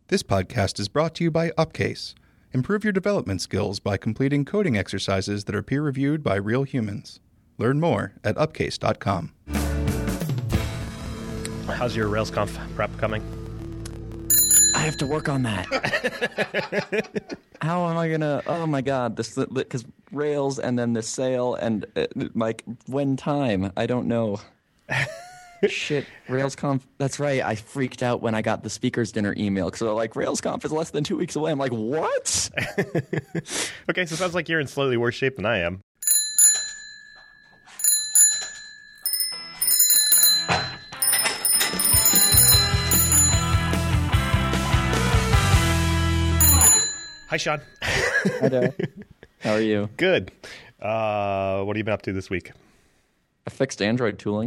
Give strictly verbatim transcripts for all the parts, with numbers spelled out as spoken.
This podcast is brought to you by Upcase. Improve your development skills by completing coding exercises that are peer-reviewed by real humans. Learn more at upcase dot com. How's your RailsConf prep coming? I have to work on that. How am I gonna? Oh my god! This because Rails and then the sale and uh, like when time? I don't know. Shit, RailsConf. That's right. I freaked out when I got the speakers dinner email because they're like, RailsConf is less than two weeks away. I'm like, what? Okay, so it sounds like you're in slightly worse shape than I am. Hi, Sean. Hi there. How are you? Good. Uh, what have you been up to this week? I fixed Android tooling.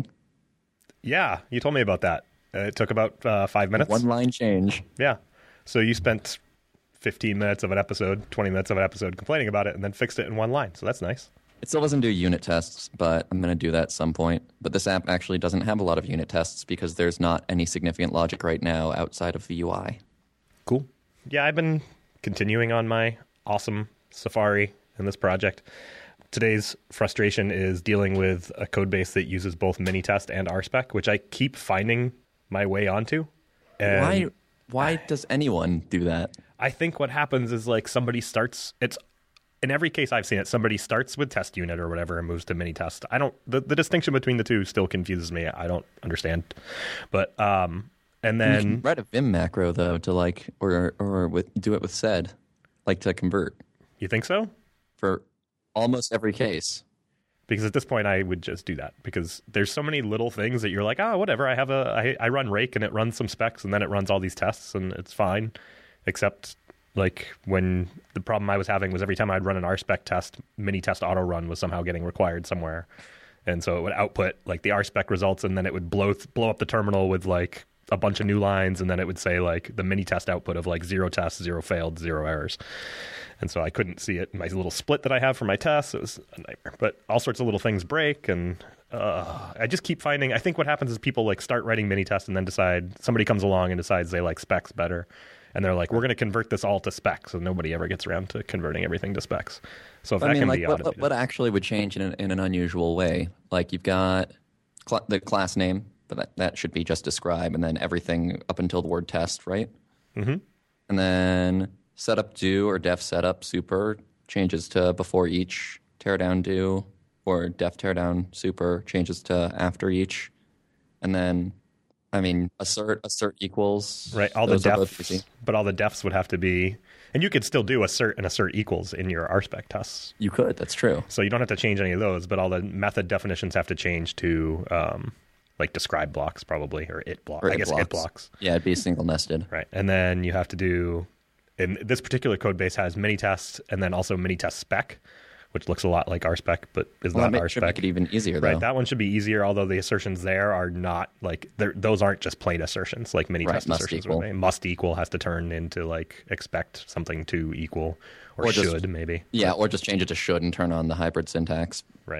Yeah, you told me about that. Uh, it took about uh, five minutes. One line change. Yeah. So you spent fifteen minutes of an episode, twenty minutes of an episode complaining about it, and then fixed it in one line. So that's nice. It still doesn't do unit tests, but I'm going to do that at some point. But this app actually doesn't have a lot of unit tests because there's not any significant logic right now outside of the U I. Cool. Yeah, I've been continuing on my awesome Safari in this project. Today's frustration is dealing with a code base that uses both Minitest and R spec, which I keep finding my way onto. And why why does anyone do that? I think what happens is like somebody starts, it's in every case I've seen it, somebody starts with test unit or whatever and moves to Minitest. I don't, the, the distinction between the two still confuses me. I don't understand. But, um, and then you can write a Vim macro though to like, or or with do it with sed, like to convert. You think so? For almost every case. Because at this point, I would just do that because there's so many little things that you're like, oh, whatever. I have a, I, I run Rake and it runs some specs and then it runs all these tests and it's fine. Except like when the problem I was having was every time I'd run an R spec test, Minitest auto run was somehow getting required somewhere. And so it would output like the R spec results and then it would blow, blow up the terminal with like a bunch of new lines. And then it would say like the Minitest output of like zero tests, zero failed, zero errors. And so I couldn't see it in my little split that I have for my tests. It was a nightmare. But all sorts of little things break. And uh, I just keep finding, I think what happens is people like start writing Minitest and then decide, somebody comes along and decides they like specs better. And they're like, we're going to convert this all to specs. So nobody ever gets around to converting everything to specs. So if I that mean, can like, be what, automated. what actually would change in an, in an unusual way? Like you've got cl- the class name, but that, that should be just describe. And then everything up until the word test, right? Mm-hmm. And then setup do or def setup super changes to before each, teardown do, or def teardown super changes to after each. And then, I mean, assert, assert equals. Right, all the Those are both defs, easy. but all the defs would have to be, and you could still do assert and assert equals in your R spec tests. You could, that's true. So you don't have to change any of those, but all the method definitions have to change to um, like describe blocks probably, or it blocks. Or I it guess blocks. it blocks. Yeah, it'd be single nested. Right, and then you have to do, and this particular code base has Minitest and then also Minitest spec, which looks a lot like R spec, but is Well, not that R make, should spec. make it even easier, though. Right, that one should be easier, although the assertions there are not like, those aren't just plain assertions like Minitest Right, must assertions. equal. Would be. Must equal has to turn into like expect something to equal, or, Or just- should maybe. Yeah, or just change it to should and turn on the hybrid syntax. Right.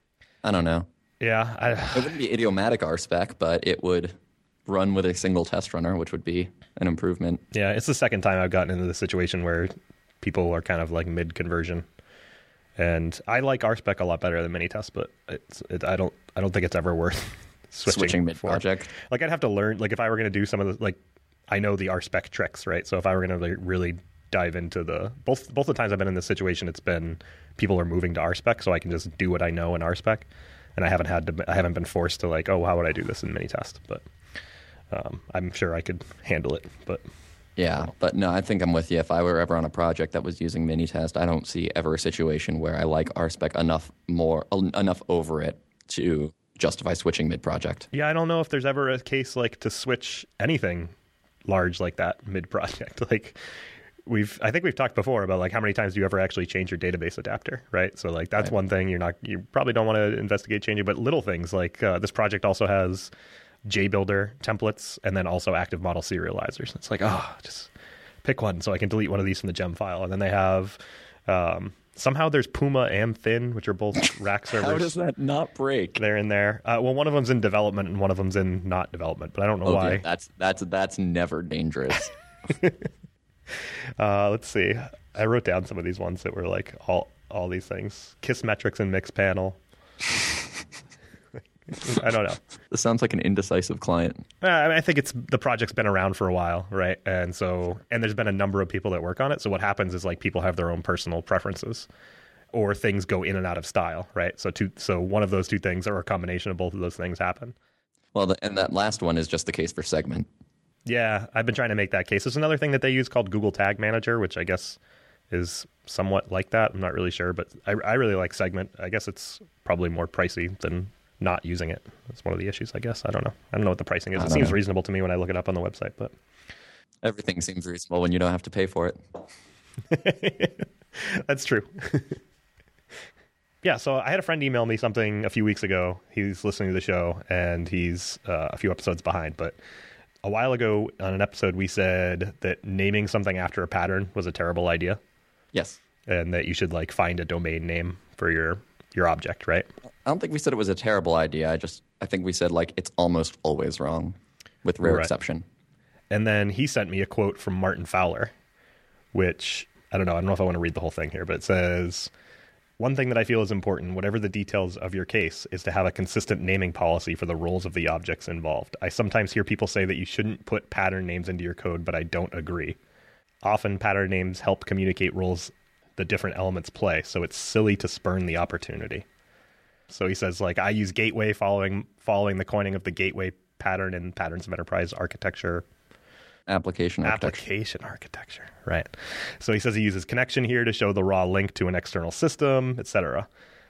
I don't know. Yeah. I, It wouldn't be idiomatic R spec, but it would run with a single test runner, which would be an improvement. yeah, it's the second time I've gotten into the situation where people are kind of like mid-conversion. And I like R spec a lot better than Minitest, but it's it, I don't I don't think it's ever worth switching, Switching mid for. project. Like I'd have to learn, like if I were going to do some of the, like I know the R spec tricks, right? So if I were going to like really dive into the, both both the times I've been in this situation, it's been people are moving to R spec, so I can just do what I know in R spec. And I haven't had to, I haven't been forced to like, oh, how would I do this in Minitest? But um, I'm sure I could handle it, but Yeah, but no, I think I'm with you. If I were ever on a project that was using Minitest, I don't see ever a situation where I like R spec enough more enough over it to justify switching mid-project. yeah, I don't know if there's ever a case like to switch anything large like that mid-project. Like we've, I think we've talked before about like how many times do you ever actually change your database adapter, right? So like that's Right. one thing you're not, you probably don't want to investigate changing, but little things like uh, this project also has JBuilder templates and then also active model serializers. It's like, oh, just pick one so I can delete one of these from the gem file. And then they have, um, somehow there's Puma and Thin, which are both rack servers. How does that not break? They're in there. Uh, well, one of them's in development and one of them's in not development, but I don't know Okay, why. that's that's that's never dangerous. uh, let's see. I wrote down some of these ones that were like all all these things. Kiss metrics and mix panel. I don't know. This sounds like an indecisive client. Uh, I, mean, I think it's the project's been around for a while, right? And so, and there's been a number of people that work on it. So what happens is like people have their own personal preferences, or things go in and out of style, right? So two, so one of those two things, or a combination of both of those things, happen. Well, the, and that last one is just the case for Segment. Yeah, I've been trying to make that case. There's another thing that they use called Google Tag Manager, which I guess is somewhat like that. I'm not really sure, but I, I really like Segment. I guess it's probably more pricey than not using it. That's one of the issues, I guess. I don't know. I don't know what the pricing is. It seems know. reasonable to me when I look it up on the website, but everything seems reasonable when you don't have to pay for it. That's true. Yeah, so I had a friend email me something a few weeks ago. He's listening to the show, and he's uh, a few episodes behind. But a while ago on an episode, we said that naming something after a pattern was a terrible idea. Yes. And that you should like find a domain name for your your object, right? I don't think we said it was a terrible idea. I just I think we said like it's almost always wrong, with rare right. exception. And then he sent me a quote from Martin Fowler, which I don't know. I don't know if I want to read the whole thing here, but it says, "One thing that I feel is important, whatever the details of your case, is to have a consistent naming policy for the roles of the objects involved. I sometimes hear people say that you shouldn't put pattern names into your code, but I don't agree. Often pattern names help communicate roles the different elements play, so it's silly to spurn the opportunity." So he says, like, I use gateway following following the coining of the gateway pattern in Patterns of Enterprise Architecture. Application architecture. Application architecture, right. So he says he uses connection here to show the raw link to an external system, et cetera.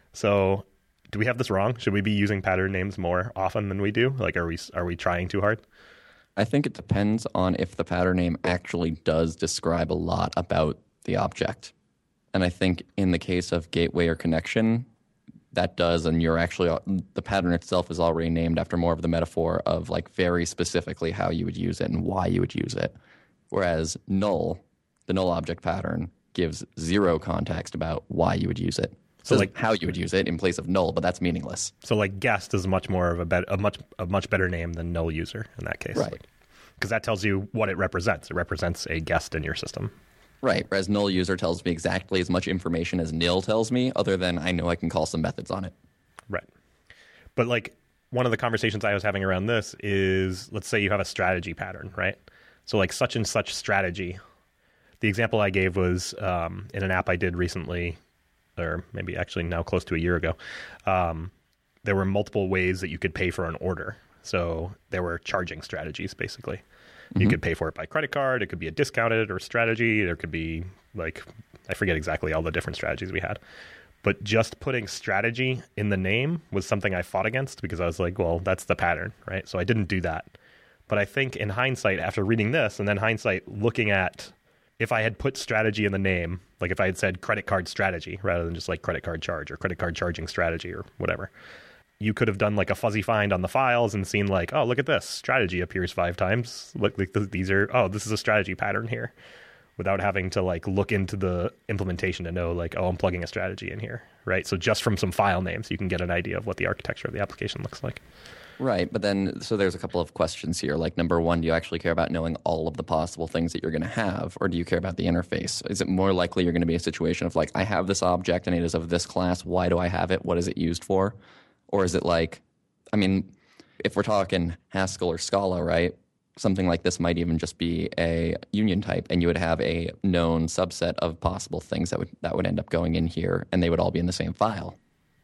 So do we have this wrong? Should we be using pattern names more often than we do? Like, are we are we trying too hard? I think it depends on if the pattern name actually does describe a lot about the object. And I think in the case of gateway or connection, that does, and you're actually, the pattern itself is already named after more of the metaphor of like very specifically how you would use it and why you would use it. Whereas null, the null object pattern, gives zero context about why you would use it. So like how you would use it in place of null, but that's meaningless. So like guest is much more of a, bet, a much a much better name than null user in that case. Right. Because that tells you what it represents. It represents a guest in your system. Right, whereas null user tells me exactly as much information as nil tells me, other than I know I can call some methods on it. Right. But like one of the conversations I was having around this is, let's say you have a strategy pattern, right? So like such and such strategy. The example I gave was um, in an app I did recently, or maybe actually now close to a year ago. Um, there were multiple ways that you could pay for an order. So there were charging strategies, basically. You mm-hmm. could pay for it by credit card. It could be a discounted or strategy. There could be like, I forget exactly all the different strategies we had. But just putting strategy in the name was something I fought against because I was like, well, that's the pattern, right? So I didn't do that. But I think in hindsight, after reading this and then hindsight looking at if I had put strategy in the name, like if I had said credit card strategy rather than just like credit card charge or credit card charging strategy or whatever, you could have done like a fuzzy find on the files and seen like, oh, look at this. Strategy appears five times. Look, like these are, oh, this is a strategy pattern here, without having to like look into the implementation to know like, oh, I'm plugging a strategy in here, right? So just from some file names, you can get an idea of what the architecture of the application looks like. Right, but then, so there's a couple of questions here. Like number one, do you actually care about knowing all of the possible things that you're going to have, or do you care about the interface? Is it more likely you're going to be a situation of like, I have this object and it is of this class. Why do I have it? What is it used for? Or is it like, I mean, if we're talking Haskell or Scala, right, something like this might even just be a union type, and you would have a known subset of possible things that would that would end up going in here, and they would all be in the same file.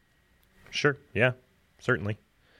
Sure, yeah, certainly.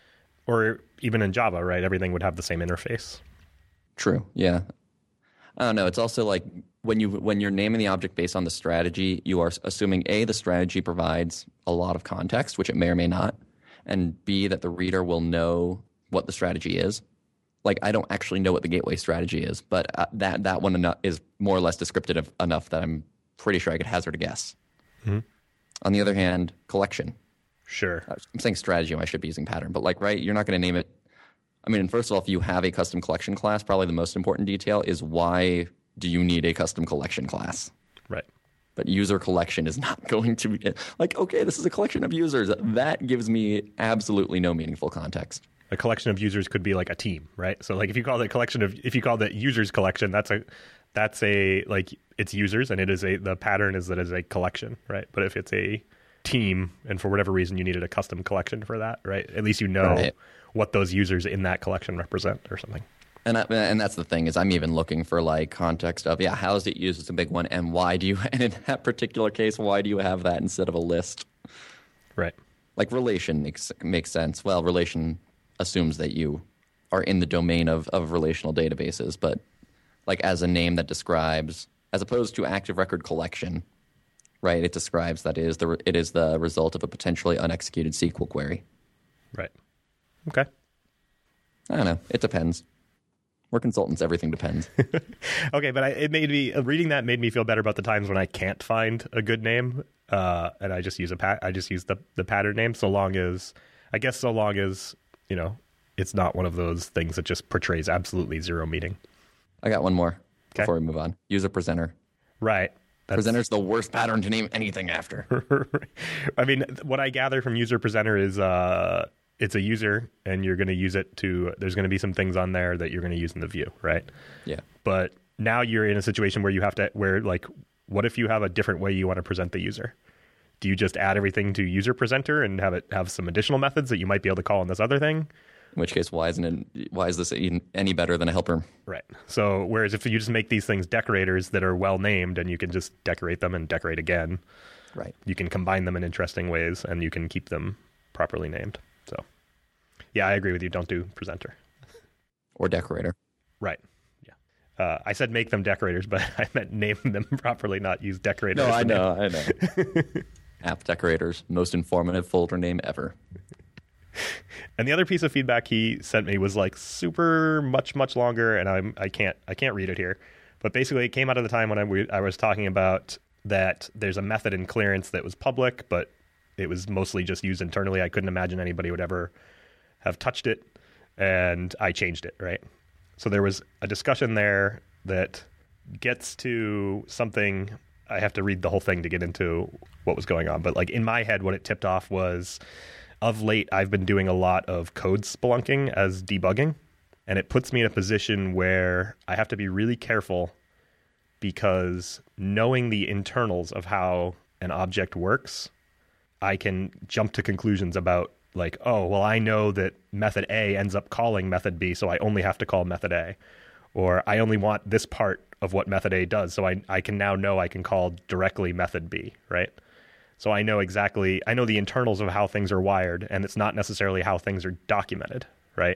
Or even in Java, right, everything would have the same interface. True, yeah. I don't know, it's also like when, you, when you're naming the object based on the strategy, you are assuming, A, the strategy provides a lot of context, which it may or may not, and B, that the reader will know what the strategy is. Like, I don't actually know what the gateway strategy is, but uh, that that one eno- is more or less descriptive enough that I'm pretty sure I could hazard a guess. Mm-hmm. On the other hand, collection. Sure. I'm saying strategy, I should be using pattern, but like, right, you're not going to name it. I mean, first of all, if you have a custom collection class, probably the most important detail is why do you need a custom collection class? Right. But user collection is not going to be like, okay, this is a collection of users. That gives me absolutely no meaningful context. A collection of users could be like a team, right? So like if you call it a collection of, if you call that users collection, that's a, that's a like it's users, and it is a the pattern is that it's a collection, right? But if it's a team, and for whatever reason you needed a custom collection for that, right? At least you know right. what those users in that collection represent, or something. And I, and that's the thing is I'm even looking for like context of yeah how is it used as a big one, and why do you and in that particular case why do you have that instead of a list? Right. Like relation makes makes sense. Well, relation assumes that you are in the domain of, of relational databases, but like as a name that describes, as opposed to active record collection, right? It describes that it is the it is the result of a potentially unexecuted S Q L query. Right. Okay. I don't know. It depends. We're consultants. Everything depends. Okay, but I, it made me reading that made me feel better about the times when I can't find a good name, uh, and I just use a pat. I just use the the pattern name, so long as I guess so long as you know it's not one of those things that just portrays absolutely zero meaning. I got one more okay. before we move on. User presenter. Right. That's... Presenter's the worst pattern to name anything after. I mean, what I gather from user presenter is. Uh, It's a user, and you're going to use it to, there's going to be some things on there that you're going to use in the view, right? Yeah. But now you're in a situation where you have to, where like, what if you have a different way you want to present the user? Do you just add everything to user presenter and have it have some additional methods that you might be able to call in this other thing? In which case, why isn't it, why is this any better than a helper? Right. So, whereas if you just make these things decorators that are well named and you can just decorate them and decorate again, right? You can combine them in interesting ways and you can keep them properly named. So, yeah, I agree with you. Don't do presenter. Or decorator. Right. Yeah. Uh, I said make them decorators, but I meant name them properly, not use decorators. No, I know, I know. App decorators, most informative folder name ever. And the other piece of feedback he sent me was like super much, much longer, and I'm I can't I can't read it here. But basically, it came out of the time when I, I was talking about that there's a method in clearance that was public, but it was mostly just used internally. I couldn't imagine anybody would ever have touched it, and I changed it, right? So there was a discussion there that gets to something. I have to read the whole thing to get into what was going on. But like in my head, what it tipped off was, of late, I've been doing a lot of code spelunking as debugging, and it puts me in a position where I have to be really careful because knowing the internals of how an object works, I can jump to conclusions about like, oh, well, I know that method A ends up calling method B, so I only have to call method A. Or I only want this part of what method A does, so I, I can now know I can call directly method B, right? So I know exactly, I know the internals of how things are wired, and it's not necessarily how things are documented, right?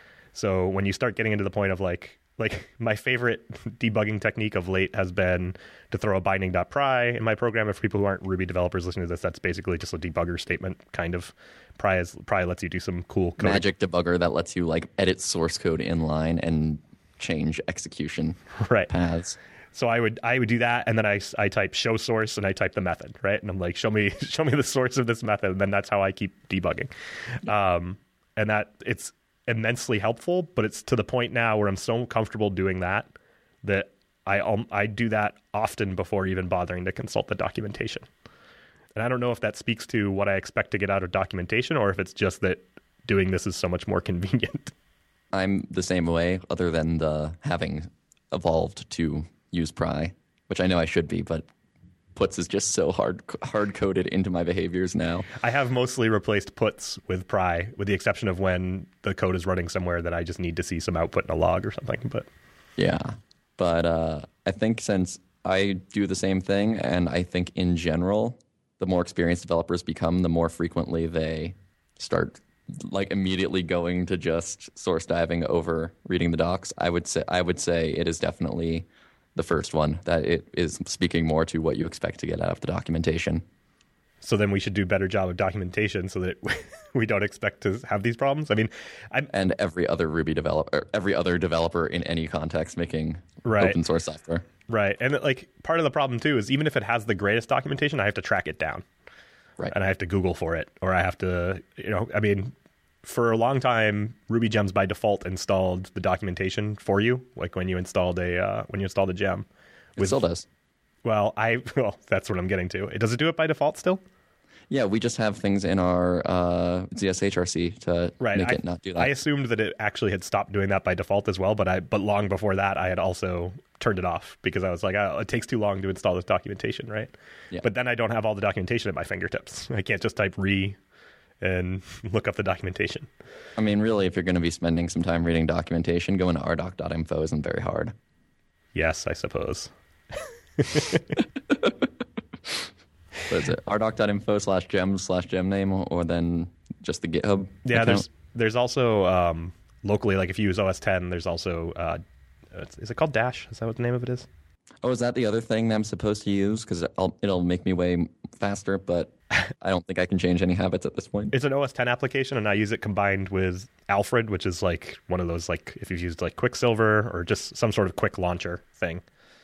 So when you start getting into the point of like, like my favorite debugging technique of late has been to throw a binding.pry in my program. And for people who aren't Ruby developers listening to this, that's basically just a debugger statement, kind of. Pry, is, pry lets you do some cool code. Magic debugger that lets you like edit source code inline and change execution right. paths. So I would I would do that, and then I, I type show source, and I type the method, right? And I'm like, show me show me the source of this method, and then that's how I keep debugging. Um, and that it's immensely helpful, but it's to the point now where I'm so comfortable doing that that I um, I do that often before even bothering to consult the documentation. And I don't know if that speaks to what I expect to get out of documentation, or if it's just that doing this is so much more convenient. I'm the same way, other than the having evolved to use pry, which I know I should be, but puts is just so hard hard coded into my behaviors now. I have mostly replaced puts with pry, with the exception of when the code is running somewhere that I just need to see some output in a log or something. But yeah, but uh, I think since I do the same thing, and I think in general, the more experienced developers become, the more frequently they start like immediately going to just source diving over reading the docs. I would say I would say it is definitely the first one, that it is speaking more to what you expect to get out of the documentation. So then we should do a better job of documentation so that we don't expect to have these problems. I mean, I'm, and every other Ruby developer, every other developer in any context making right. open source software. Right. And like part of the problem too is even if it has the greatest documentation, I have to track it down. Right. And I have to Google for it, or I have to, you know, I mean, for a long time, RubyGems by default installed the documentation for you, like when you installed a uh, when you installed a gem. With, it still does. Well, I well, that's what I'm getting to. Does it do it by default still? Yeah, we just have things in our uh, Z S H R C to right. make I, it not do that. I assumed that it actually had stopped doing that by default as well, but I but long before that, I had also turned it off because I was like, oh, it takes too long to install this documentation, right? Yeah. But then I don't have all the documentation at my fingertips. I can't just type re and look up the documentation. I mean, really, if you're going to be spending some time reading documentation, going to r doc dot info isn't very hard. Yes, I suppose. What is it? r doc dot info slash gems slash gem name, or then just the GitHub Yeah, account? there's there's also um, locally, like if you use O S ten, there's also, uh, is it called Dash? Is that what the name of it is? Oh, is that the other thing that I'm supposed to use? Because it'll make me way faster, but I don't think I can change any habits at this point. It's an O S ten application, and I use it combined with Alfred, which is like one of those, like if you've used like Quicksilver or just some sort of quick launcher thing.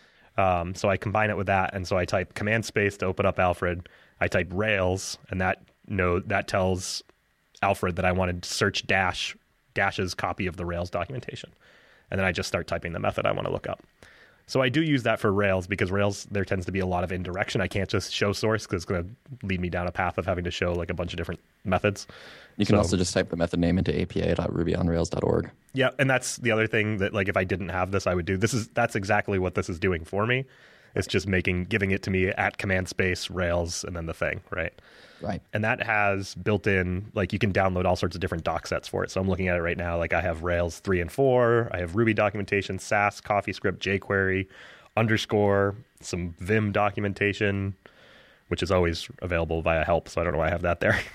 Um, so I combine it with that, and so I type command space to open up Alfred. I type Rails, and that node that tells Alfred that I wanted to search Dash Dash's copy of the Rails documentation, and then I just start typing the method I want to look up. So I do use that for Rails because Rails, there tends to be a lot of indirection. I can't just show source because it's going to lead me down a path of having to show like a bunch of different methods. You can So- also just type the method name into a p a dot ruby on rails dot org. Yeah, and that's the other thing that like if I didn't have this, I would do. This is that's exactly what this is doing for me. It's just making giving it to me at command space Rails and then the thing, right? Right. And that has built in, like you can download all sorts of different doc sets for it. So I'm looking at it right now. Like I have Rails three and four. I have Ruby documentation, Sass, CoffeeScript, jQuery, underscore, some Vim documentation, which is always available via help. So I don't know why I have that there.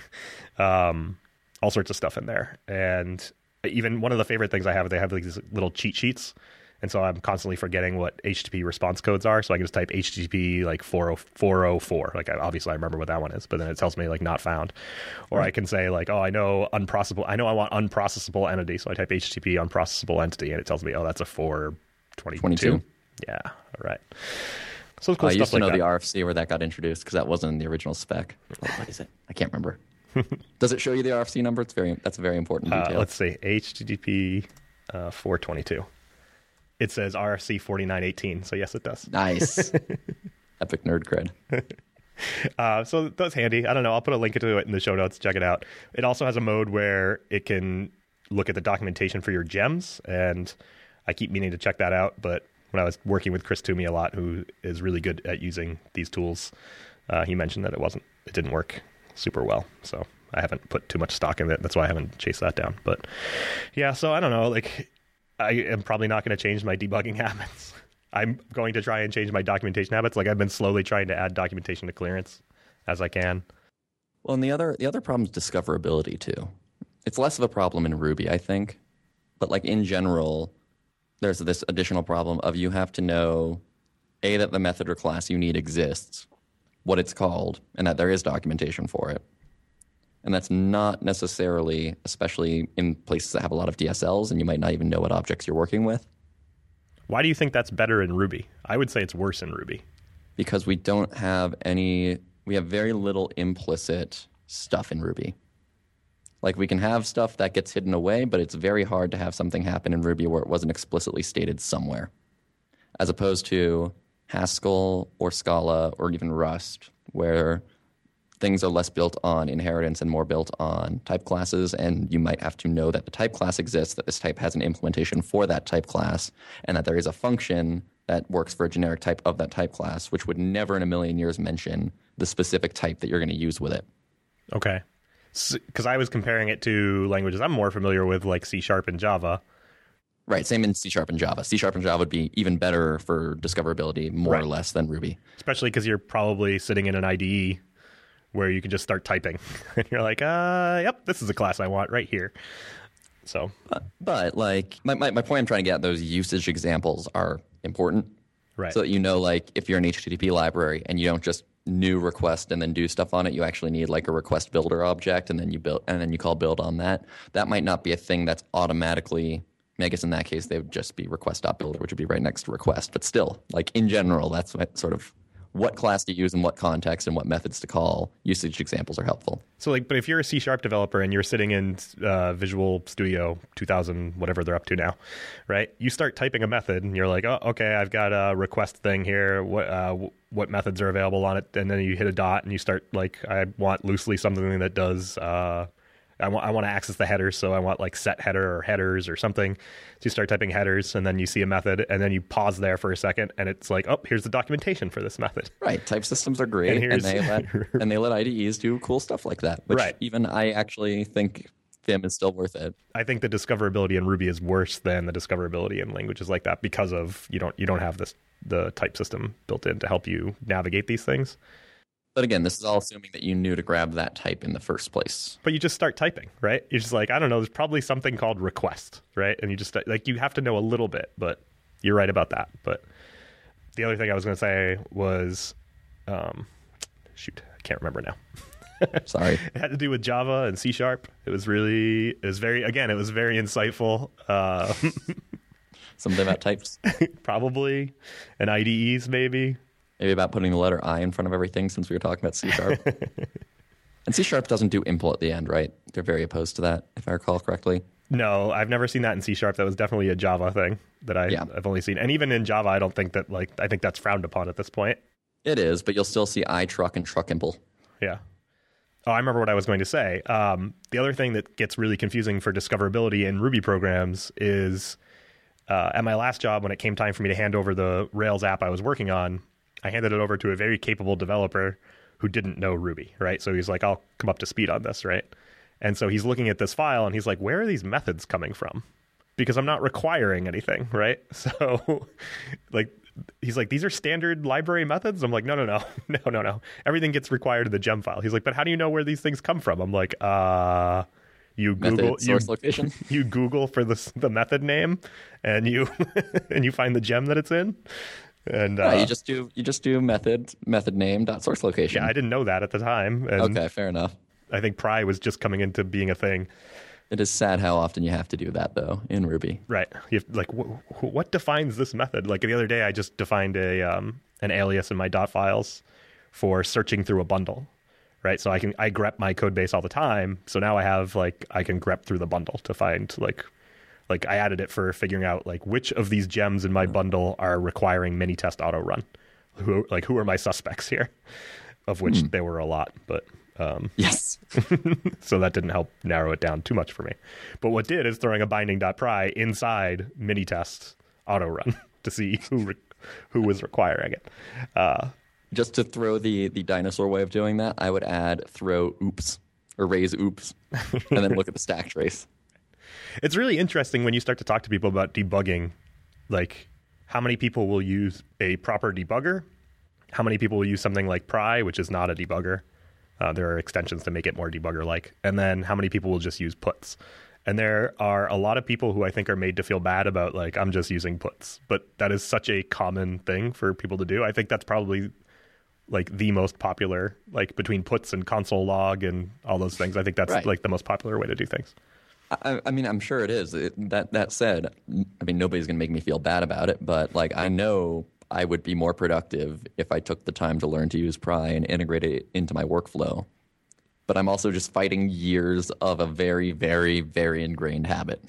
um, all sorts of stuff in there. And even one of the favorite things I have, they have these little cheat sheets. And so I'm constantly forgetting what H T T P response codes are. So I can just type H T T P like four oh four. Like I, obviously I remember what that one is, but then it tells me like not found. Or Right. I can say like, oh, I know unprocessable. I know I want unprocessable entity. So I type H T T P unprocessable entity and it tells me, oh, that's a four twenty-two. twenty-two? Yeah. All right. So it's cool I stuff used to like know that. the R F C where that got introduced because that wasn't in the original spec. Oh, what is it? I can't remember. Does it show you the R F C number? It's very. That's a very important Uh, detail. let's see. H T T P uh, four twenty-two. It says R F C forty-nine eighteen. So yes, it does. Nice. Epic nerd cred. Uh, so that's handy. I don't know. I'll put a link to it in the show notes. Check it out. It also has a mode where it can look at the documentation for your gems, and I keep meaning to check that out. But when I was working with Chris Toomey a lot, who is really good at using these tools, uh, he mentioned that it wasn't, it didn't work super well. So I haven't put too much stock in it. That's why I haven't chased that down. But yeah, so I don't know. Like, I am probably not going to change my debugging habits. I'm going to try and change my documentation habits. Like I've been slowly trying to add documentation to clearance as I can. Well, and the other the other problem is discoverability too. It's less of a problem in Ruby, I think, but like in general, there's this additional problem of you have to know a that the method or class you need exists, what it's called, and that there is documentation for it. And that's not necessarily, especially in places that have a lot of D S Ls, and you might not even know what objects you're working with, Why do you think that's better in Ruby? I would say it's worse in Ruby. because we don't have any, we have very little implicit stuff in Ruby. Like we can have stuff that gets hidden away, but it's very hard to have something happen in Ruby where it wasn't explicitly stated somewhere. As opposed to Haskell or Scala or even Rust, where things are less built on inheritance and more built on type classes, and you might have to know that the type class exists, that this type has an implementation for that type class, and that there is a function that works for a generic type of that type class, which would never in a million years mention the specific type that you're going to use with it. Okay. Because I was comparing it to languages I'm more familiar with, like C Sharp and Java. Right, same in C Sharp and Java. C Sharp and Java would be even better for discoverability, more Right. or less, than Ruby. Especially because you're probably sitting in an I D E where you can just start typing. And you're like, uh, yep, this is the class I want right here. So, But, but like, my, my, my point I'm trying to get at, those usage examples are important. right. So that you know, like, if you're an H T T P library and you don't just new request and then do stuff on it, you actually need like a request builder object, and then you build and then you call build on that. That might not be a thing that's automatically. I guess in that case they would just be request.builder, which would be right next to request. But still, like in general, that's what sort of what class to use in what context and what methods to call. Usage examples are helpful. So, like, but if you're a C Sharp developer and you're sitting in uh, Visual Studio two thousand, whatever they're up to now, right? You start typing a method and you're like, oh, okay, I've got a request thing here. What uh, what methods are available on it? And then you hit a dot and you start like, I want loosely something that does uh, I want I want to access the headers, so I want like set header or headers or something. So you start typing headers, and then you see a method, and then you pause there for a second, and it's like, oh, here's the documentation for this method. Right. Type systems are great, and, And they let and they let I D Es do cool stuff like that. Which Right. even I actually think Vim is still worth it. I think the discoverability in Ruby is worse than the discoverability in languages like that because of you don't you don't have this the type system built in to help you navigate these things. But again, this is all assuming that you knew to grab that type in the first place. But you just start typing, right? You're just like, I don't know, there's probably something called request, right? And you just like you have to know a little bit, but you're right about that. But the other thing I was going to say was, um, shoot, I can't remember now. Sorry. It had to do with Java and C Sharp. It was really, it was very, again, it was very insightful. Uh, Something about types. probably, and I D Es maybe. Maybe about putting the letter I in front of everything since we were talking about C Sharp. And C Sharp doesn't do impl at the end, right? They're very opposed to that, if I recall correctly. No, I've never seen that in C Sharp. That was definitely a Java thing that I, Yeah. I've only seen. And even in Java, I don't think that, like, I think that's frowned upon at this point. It is, but you'll still see I truck and truck impl. Yeah. Oh, I remember what I was going to say. Um, the other thing that gets really confusing for discoverability in Ruby programs is uh, at my last job, when it came time for me to hand over the Rails app I was working on, I handed it over to a very capable developer who didn't know Ruby, right? So he's like, I'll come up to speed on this, right? And so he's looking at this file and he's like, where are these methods coming from? Because I'm not requiring anything, right? So like, he's like, these are standard library methods? I'm like, no, no, no, no, no, no. Everything gets required in the gem file. He's like, but how do you know where these things come from? I'm like, uh, you Google, Method, source you, location. you Google for the, the method name and you, and you find the gem that it's in. And uh, Yeah, you just do you just do method method name dot source location. yeah, I didn't know that at the time. And Okay, fair enough. I think Pry was just coming into being a thing. It is sad how often you have to do that though in Ruby. Right. You have, like, wh- what defines this method? Like the other day, I just defined a um, an alias in my dot files for searching through a bundle. Right. So I can I grep my code base all the time. So now I have like I can grep through the bundle to find like like I added it for figuring out like which of these gems in my bundle are requiring mini test auto run. Who like who are my suspects here? Of which there were a lot, but. Um, Yes. so that didn't help narrow it down too much for me. But what did is throwing a binding.pry inside mini test auto run to see who re- who was requiring it. Uh, Just to throw the the dinosaur way of doing that, I would add throw oops or raise oops and then look at the stack trace. it's really interesting when you start to talk to people about debugging, like how many people will use a proper debugger, how many people will use something like Pry, which is not a debugger. Uh, there are extensions to make it more debugger-like. And then how many people will just use puts. And there are a lot of people who I think are made to feel bad about, like, I'm just using puts. But that is such a common thing for people to do. I think that's probably, like, the most popular, like, between puts and console log and all those things. I think that's, Right. like, the most popular way to do things. I, I mean, I'm sure it is. It, that that said, I mean, nobody's going to make me feel bad about it, but like I know I would be more productive if I took the time to learn to use Pry and integrate it into my workflow. But I'm also just fighting years of a very, very, very ingrained habit.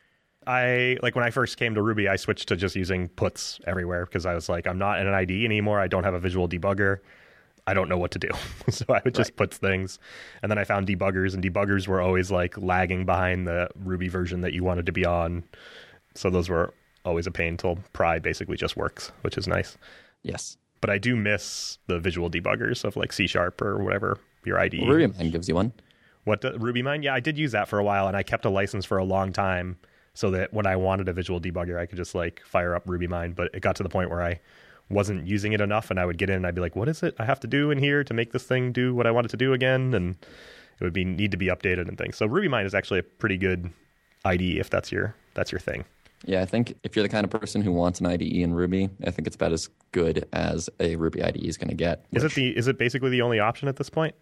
I like when I first came to Ruby, I switched to just using puts everywhere because I was like, I'm not in an I D E anymore. I don't have a visual debugger. I don't know what to do. So I would just Right. put things. And then I found debuggers, and debuggers were always like lagging behind the Ruby version that you wanted to be on. So those were always a pain till Pry basically just works, which is nice. Yes. But I do miss the visual debuggers of like C Sharp or whatever your I D E. Well, RubyMine gives you one. What, the, RubyMine? Yeah, I did use that for a while, and I kept a license for a long time so that when I wanted a visual debugger, I could just like fire up RubyMine. But it got to the point where I wasn't using it enough, and I would get in and I'd be like, what is it I have to do in here to make this thing do what I want it to do again? And it would be need to be updated and things. So RubyMine is actually a pretty good I D E if that's your that's your thing. Yeah, I think if you're the kind of person who wants an I D E in Ruby, I think it's about as good as a Ruby I D E is going to get. Is it which- the is it basically the only option at this point?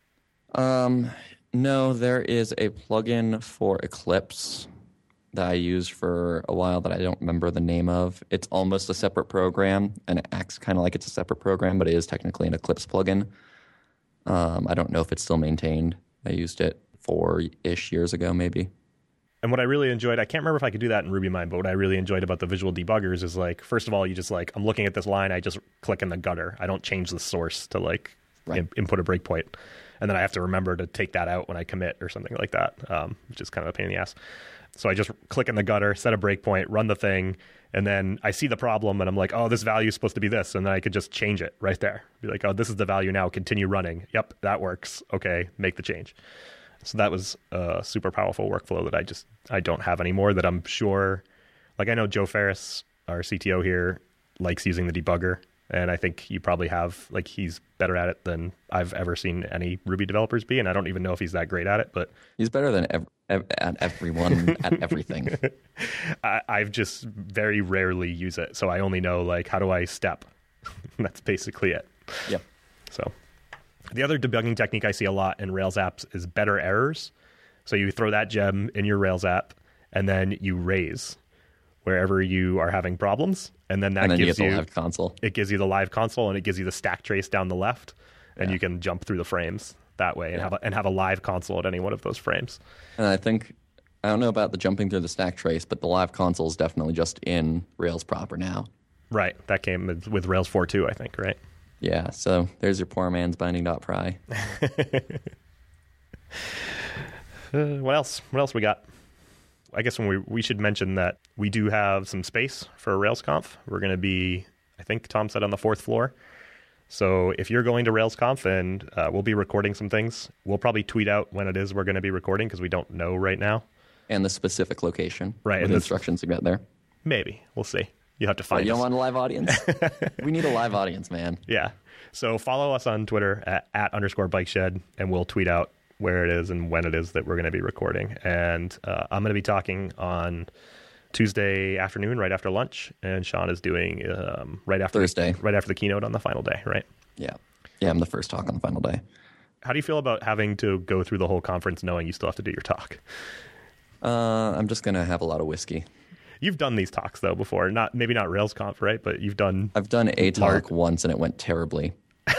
Um, no, there is a plugin for Eclipse that I used for a while that I don't remember the name of. It's almost a separate program, and it acts kind of like it's a separate program, but it is technically an Eclipse plugin. Um, I don't know if it's still maintained. I used it four-ish years ago, maybe. And what I really enjoyed, I can't remember if I could do that in RubyMine, but what I really enjoyed about the visual debuggers is like, first of all, you just like, I'm looking at this line, I just click in the gutter. I don't change the source to like Right. in, input a breakpoint. and then I have to remember to take that out when I commit or something like that, um, which is kind of a pain in the ass. So I just click in the gutter, set a breakpoint, run the thing, and then I see the problem, and I'm like, oh, this value is supposed to be this, and then I could just change it right there. Be like, oh, this is the value now, continue running. Yep, that works. Okay, make the change. So that was a super powerful workflow that I just I don't have anymore, that I'm sure, like I know Joe Ferris, our C T O here, likes using the debugger. And I think you probably have, like, he's better at it than I've ever seen any Ruby developers be. And I don't even know if he's that great at it, but he's better than ev- ev- at everyone at everything. I, I've just very rarely use it. So I only know, like, how do I step? That's basically it. Yep. So the other debugging technique I see a lot in Rails apps is better errors. So you throw that gem in your Rails app and then you raise wherever you are having problems, and then that and then gives you, get you the live console. It gives you the live console, and it gives you the stack trace down the left, and yeah. you can jump through the frames that way and yeah. have a, and have a live console at any one of those frames. And I think I don't know about the jumping through the stack trace, but the live console is definitely just in Rails proper now. Right, that came with, with Rails four point two, I think. Right. Yeah. So there's your poor man's binding.pry. uh, what else? What else we got? I guess when we we should mention that we do have some space for RailsConf. We're going to be, I think Tom said, on the fourth floor. So if you're going to RailsConf, and uh, we'll be recording some things, we'll probably tweet out when it is we're going to be recording because we don't know right now. And the specific location. Right. With and instructions to get there. Maybe. We'll see. You have to find oh, you us. don't want a live audience? We need a live audience, man. Yeah. So follow us on Twitter at, at underscore bike shed, and we'll tweet out where it is and when it is that we're going to be recording. And uh, I'm going to be talking on Tuesday afternoon, right after lunch, and Sean is doing um, right after Thursday, the, right after the keynote on the final day, right? Yeah, yeah. I'm the first talk on the final day. How do you feel about having to go through the whole conference knowing you still have to do your talk? Uh, I'm just going to have a lot of whiskey. You've done these talks though before, not maybe not RailsConf, right? But you've done. I've done a talk large... once, and it went terribly.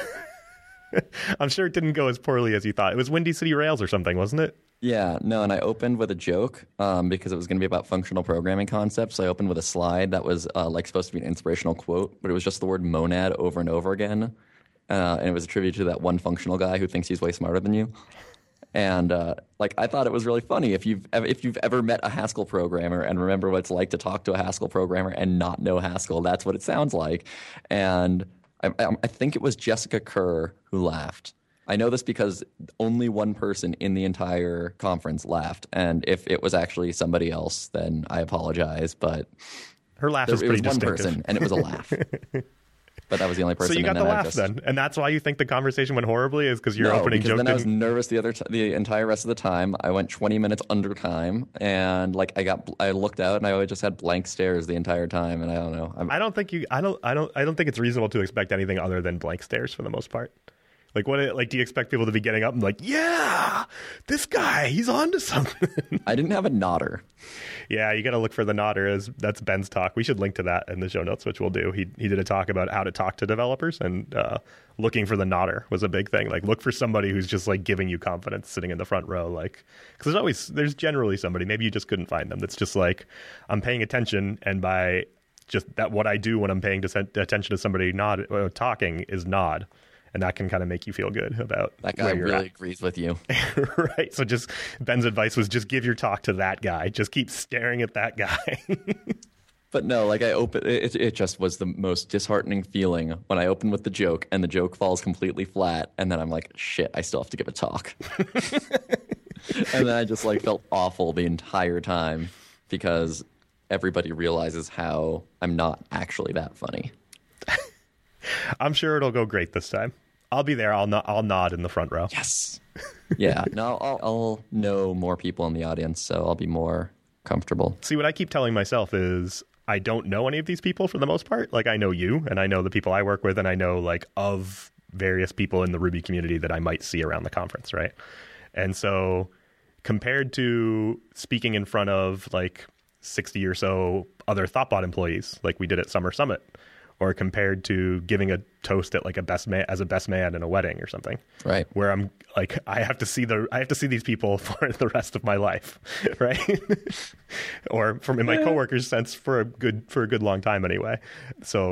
I'm sure it didn't go as poorly as you thought. It was Windy City Rails or something, wasn't it? Yeah, no, and I opened with a joke um, because it was going to be about functional programming concepts. So I opened with a slide that was uh, like supposed to be an inspirational quote, but it was just the word monad over and over again. Uh, and it was attributed to that one functional guy who thinks he's way smarter than you. And uh, like I thought it was really funny. If you've ever, if you've ever met a Haskell programmer and remember what it's like to talk to a Haskell programmer and not know Haskell, that's what it sounds like. And I, I think it was Jessica Kerr who laughed. I know this because only one person in the entire conference laughed, and if it was actually somebody else, then I apologize. But her laugh there, is pretty it was one distinctive. person, and it was a laugh. But that was the only person. So you got and the then laugh just, then, and that's why you think the conversation went horribly, is because your no, opening because joke then didn't... I was nervous the other t- the entire rest of the time. I went twenty minutes under time, and like I got, I looked out, and I just had blank stares the entire time, and I don't know. I'm, I don't think you. I don't. I don't. I don't think it's reasonable to expect anything other than blank stares for the most part. Like what? Like, do you expect people to be getting up and like, yeah, this guy, he's on to something? I didn't have a nodder. Yeah, you got to look for the nodder. As that's Ben's talk. We should link to that in the show notes, which we'll do. He he did a talk about how to talk to developers, and uh, looking for the nodder was a big thing. Like, look for somebody who's just like giving you confidence, sitting in the front row. Like, because there's always there's generally somebody. Maybe you just couldn't find them. That's just like, I'm paying attention, and by just that, what I do when I'm paying attention to somebody nod uh, talking is nod. And that can kind of make you feel good about that guy where you're really at. agrees with you. Right. So just Ben's advice was just give your talk to that guy. Just keep staring at that guy. But no, like I open it, it just was the most disheartening feeling when I opened with the joke and the joke falls completely flat. And then I'm like, shit, I still have to give a talk. And then I just like felt awful the entire time because everybody realizes how I'm not actually that funny. I'm sure it'll go great this time. I'll be there. I'll no- I'll nod in the front row. Yes. Yeah. No, I'll, I'll know more people in the audience, so I'll be more comfortable. See, what I keep telling myself is I don't know any of these people for the most part. Like, I know you, and I know the people I work with, and I know like of various people in the Ruby community that I might see around the conference, right? And so compared to speaking in front of like sixty or so other ThoughtBot employees, like we did at Summer Summit, or compared to giving a toast at like a best man as a best man in a wedding or something, right? Where I'm like, I have to see the, I have to see these people for the rest of my life, right? Or from in my coworkers' sense for a good, for a good long time anyway. So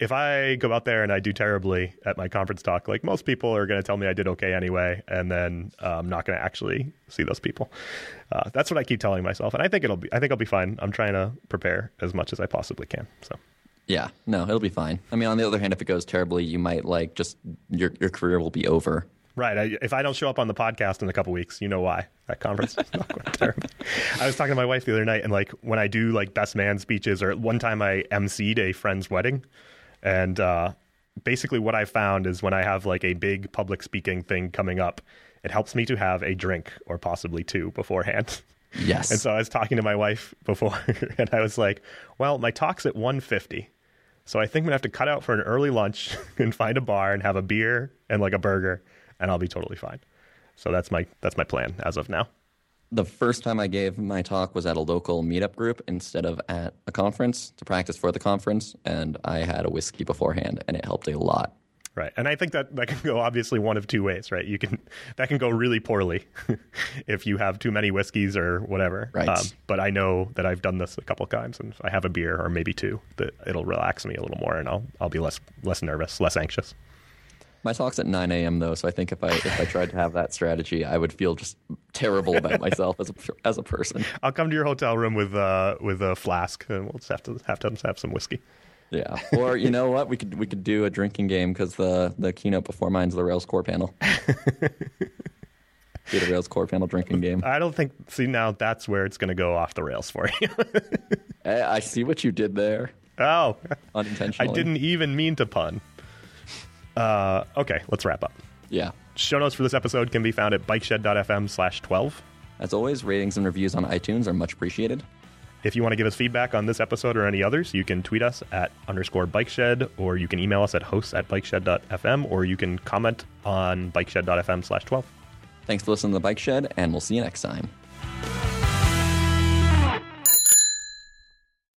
if I go out there and I do terribly at my conference talk, like most people are going to tell me I did okay anyway, and then uh, I'm not going to actually see those people. Uh, that's what I keep telling myself, and I think it'll be. I think I'll be fine. I'm trying to prepare as much as I possibly can. So. Yeah, no, it'll be fine. I mean, on the other hand, if it goes terribly, you might like just your your career will be over. Right. I, if I don't show up on the podcast in a couple weeks, you know why. That conference is not going terrible. I was talking to my wife the other night, and like when I do like best man speeches, or one time I emceed a friend's wedding, and uh, basically what I found is when I have like a big public speaking thing coming up, it helps me to have a drink or possibly two beforehand. Yes. And so I was talking to my wife before, and I was like, well, my talk's at one fifty. So I think I'm going to have to cut out for an early lunch and find a bar and have a beer and like a burger, and I'll be totally fine. So that's my that's my plan as of now. The first time I gave my talk was at a local meetup group instead of at a conference to practice for the conference, and I had a whiskey beforehand, and it helped a lot. Right. And I think that that can go obviously one of two ways, right? You can that can go really poorly if you have too many whiskeys or whatever. Right. Um, but I know that I've done this a couple of times, and if I have a beer or maybe two, that it'll relax me a little more, and I'll I'll be less less nervous, less anxious. My talk's at nine a.m. though, so I think if I if I tried to have that strategy, I would feel just terrible about myself as a as a person. I'll come to your hotel room with uh with a flask, and we'll just have to have to have some whiskey. Yeah, or you know what, we could we could do a drinking game because the the keynote before mine's the Rails core panel. Do the Rails core panel drinking game. I don't think. See, now that's where it's going to go off the rails for you. I, I see what you did there. Oh, unintentionally. I didn't even mean to pun. Uh, okay, let's wrap up. Yeah. Show notes for this episode can be found at bikeshed.fm slash 12. As always, ratings and reviews on iTunes are much appreciated. If you want to give us feedback on this episode or any others, you can tweet us at underscore bikeshed, or you can email us at hosts at bikeshed.fm, or you can comment on bikeshed.fm slash 12. Thanks for listening to The Bike Shed, and we'll see you next time.